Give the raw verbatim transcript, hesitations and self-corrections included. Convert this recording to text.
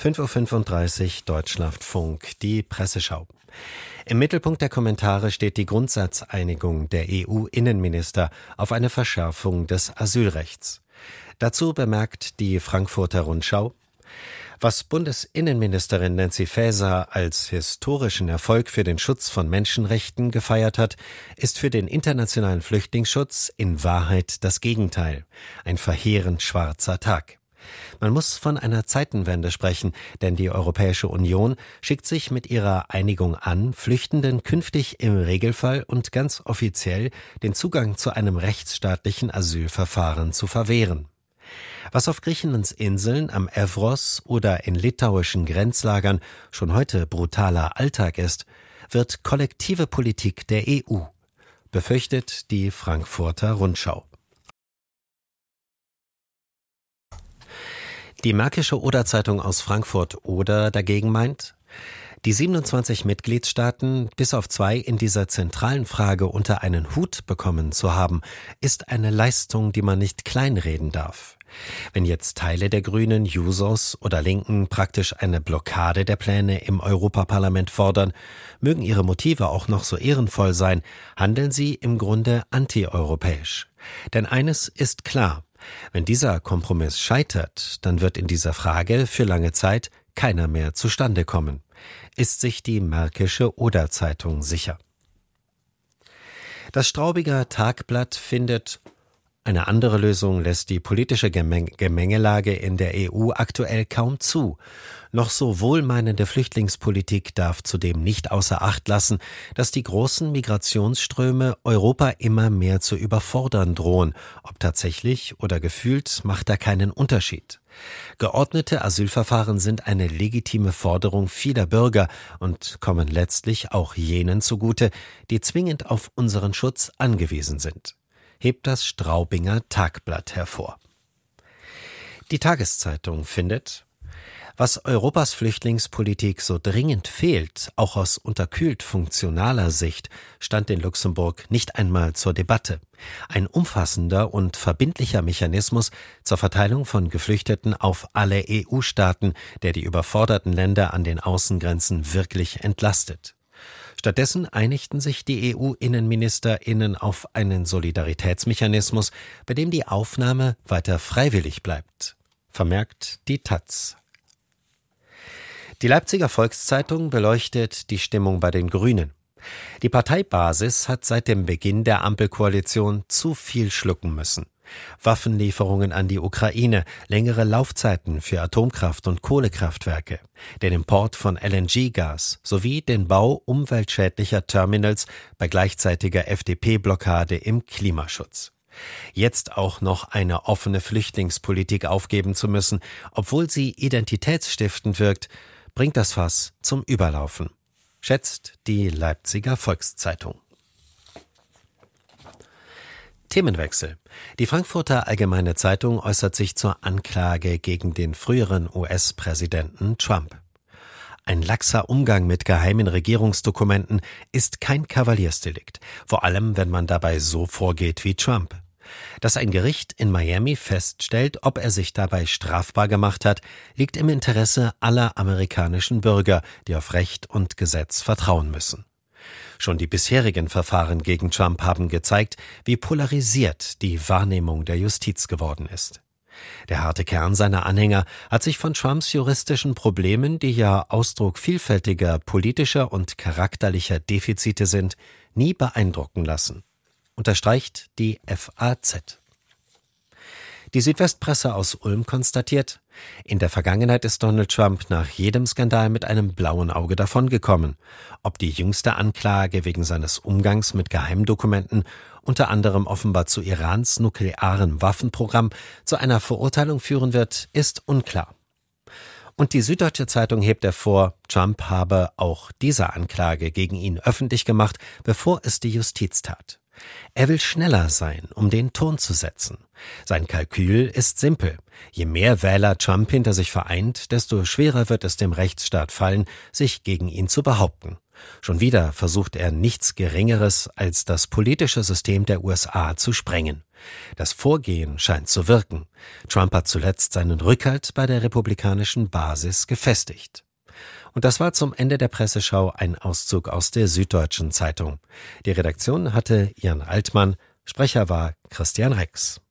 fünf Uhr fünfunddreißig Deutschlandfunk, die Presseschau. Im Mittelpunkt der Kommentare steht die Grundsatzeinigung der E U-Innenminister auf eine Verschärfung des Asylrechts. Dazu bemerkt die Frankfurter Rundschau: Was Bundesinnenministerin Nancy Faeser als historischen Erfolg für den Schutz von Menschenrechten gefeiert hat, ist für den internationalen Flüchtlingsschutz in Wahrheit das Gegenteil. Ein verheerend schwarzer Tag. Man muss von einer Zeitenwende sprechen, denn die Europäische Union schickt sich mit ihrer Einigung an, Flüchtenden künftig im Regelfall und ganz offiziell den Zugang zu einem rechtsstaatlichen Asylverfahren zu verwehren. Was auf Griechenlands Inseln, am Evros oder in litauischen Grenzlagern schon heute brutaler Alltag ist, wird kollektive Politik der E U, befürchtet die Frankfurter Rundschau. Die Märkische Oder-Zeitung aus Frankfurt-Oder dagegen meint, die siebenundzwanzig Mitgliedstaaten bis auf zwei in dieser zentralen Frage unter einen Hut bekommen zu haben, ist eine Leistung, die man nicht kleinreden darf. Wenn jetzt Teile der Grünen, Jusos oder Linken praktisch eine Blockade der Pläne im Europaparlament fordern, mögen ihre Motive auch noch so ehrenvoll sein, handeln sie im Grunde antieuropäisch. Denn eines ist klar: Wenn dieser Kompromiss scheitert, dann wird in dieser Frage für lange Zeit keiner mehr zustande kommen. Ist sich die Märkische Oder-Zeitung sicher. Das Straubinger Tagblatt findet: Eine andere Lösung lässt die politische Gemeng- Gemengelage in der E U aktuell kaum zu. Noch so wohlmeinende Flüchtlingspolitik darf zudem nicht außer Acht lassen, dass die großen Migrationsströme Europa immer mehr zu überfordern drohen. Ob tatsächlich oder gefühlt, macht da keinen Unterschied. Geordnete Asylverfahren sind eine legitime Forderung vieler Bürger und kommen letztlich auch jenen zugute, die zwingend auf unseren Schutz angewiesen sind, hebt das Straubinger Tagblatt hervor. Die Tageszeitung findet: Was Europas Flüchtlingspolitik so dringend fehlt, auch aus unterkühlt funktionaler Sicht, stand in Luxemburg nicht einmal zur Debatte. Ein umfassender und verbindlicher Mechanismus zur Verteilung von Geflüchteten auf alle E U-Staaten, der die überforderten Länder an den Außengrenzen wirklich entlastet. Stattdessen einigten sich die E U-InnenministerInnen auf einen Solidaritätsmechanismus, bei dem die Aufnahme weiter freiwillig bleibt, vermerkt die Taz. Die Leipziger Volkszeitung beleuchtet die Stimmung bei den Grünen. Die Parteibasis hat seit dem Beginn der Ampelkoalition zu viel schlucken müssen. Waffenlieferungen an die Ukraine, längere Laufzeiten für Atomkraft- und Kohlekraftwerke, den Import von L N G-Gas sowie den Bau umweltschädlicher Terminals bei gleichzeitiger F D P-Blockade im Klimaschutz. Jetzt auch noch eine offene Flüchtlingspolitik aufgeben zu müssen, obwohl sie identitätsstiftend wirkt, bringt das Fass zum Überlaufen, schätzt die Leipziger Volkszeitung. Themenwechsel. Die Frankfurter Allgemeine Zeitung äußert sich zur Anklage gegen den früheren U S-Präsidenten Trump. Ein laxer Umgang mit geheimen Regierungsdokumenten ist kein Kavaliersdelikt, vor allem wenn man dabei so vorgeht wie Trump. Dass ein Gericht in Miami feststellt, ob er sich dabei strafbar gemacht hat, liegt im Interesse aller amerikanischen Bürger, die auf Recht und Gesetz vertrauen müssen. Schon die bisherigen Verfahren gegen Trump haben gezeigt, wie polarisiert die Wahrnehmung der Justiz geworden ist. Der harte Kern seiner Anhänger hat sich von Trumps juristischen Problemen, die ja Ausdruck vielfältiger politischer und charakterlicher Defizite sind, nie beeindrucken lassen, unterstreicht die F A Z. Die Südwestpresse aus Ulm konstatiert: In der Vergangenheit ist Donald Trump nach jedem Skandal mit einem blauen Auge davongekommen. Ob die jüngste Anklage wegen seines Umgangs mit Geheimdokumenten, unter anderem offenbar zu Irans nuklearem Waffenprogramm, zu einer Verurteilung führen wird, ist unklar. Und die Süddeutsche Zeitung hebt hervor, Trump habe auch diese Anklage gegen ihn öffentlich gemacht, bevor es die Justiz tat. Er will schneller sein, um den Ton zu setzen. Sein Kalkül ist simpel. Je mehr Wähler Trump hinter sich vereint, desto schwerer wird es dem Rechtsstaat fallen, sich gegen ihn zu behaupten. Schon wieder versucht er nichts Geringeres, als das politische System der U S A zu sprengen. Das Vorgehen scheint zu wirken. Trump hat zuletzt seinen Rückhalt bei der republikanischen Basis gefestigt. Und das war zum Ende der Presseschau ein Auszug aus der Süddeutschen Zeitung. Die Redaktion hatte Jan Altmann, Sprecher war Christian Rex.